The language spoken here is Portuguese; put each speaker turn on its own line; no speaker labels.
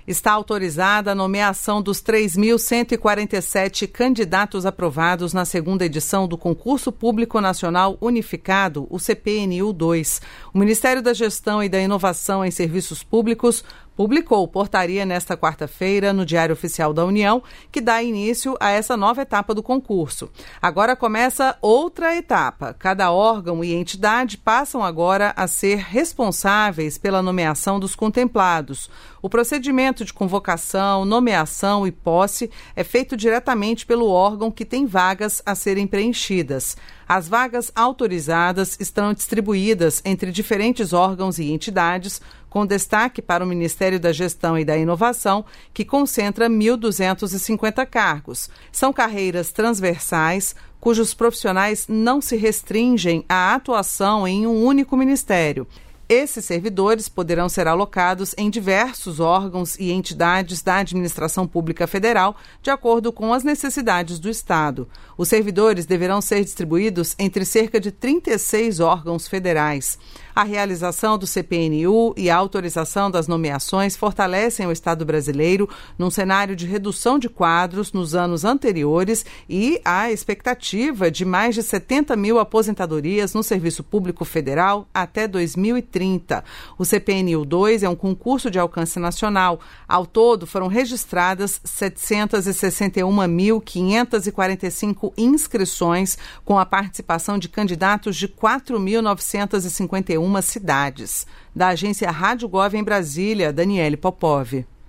Está autorizada a nomeação dos 3.147 candidatos aprovados na segunda edição do Concurso Público Nacional Unificado, o CPNU-2. O Ministério da Gestão e da Inovação em Serviços Públicos publicou portaria nesta quarta-feira no Diário Oficial da União, que dá início a essa nova etapa do concurso. Agora começa outra etapa. Cada órgão e entidade passam agora a ser responsáveis pela nomeação dos contemplados. O procedimento de convocação, nomeação e posse é feito diretamente pelo órgão que tem vagas a serem preenchidas. As vagas autorizadas estão distribuídas entre diferentes órgãos e entidades, com destaque para o Ministério da Gestão e da Inovação, que concentra 1.250 cargos. São carreiras transversais, cujos profissionais não se restringem à atuação em um único ministério. Esses servidores poderão ser alocados em diversos órgãos e entidades da administração pública federal, de acordo com as necessidades do Estado. Os servidores deverão ser distribuídos entre cerca de 36 órgãos federais. A realização do CPNU e a autorização das nomeações fortalecem o Estado brasileiro num cenário de redução de quadros nos anos anteriores e a expectativa de mais de 70 mil aposentadorias no Serviço Público Federal até 2030. O CPNU-2 é um concurso de alcance nacional. Ao todo, foram registradas 761.545 inscrições, com a participação de candidatos de 4.951 cidades. Da agência Rádio Gov em Brasília, Daniele Popov.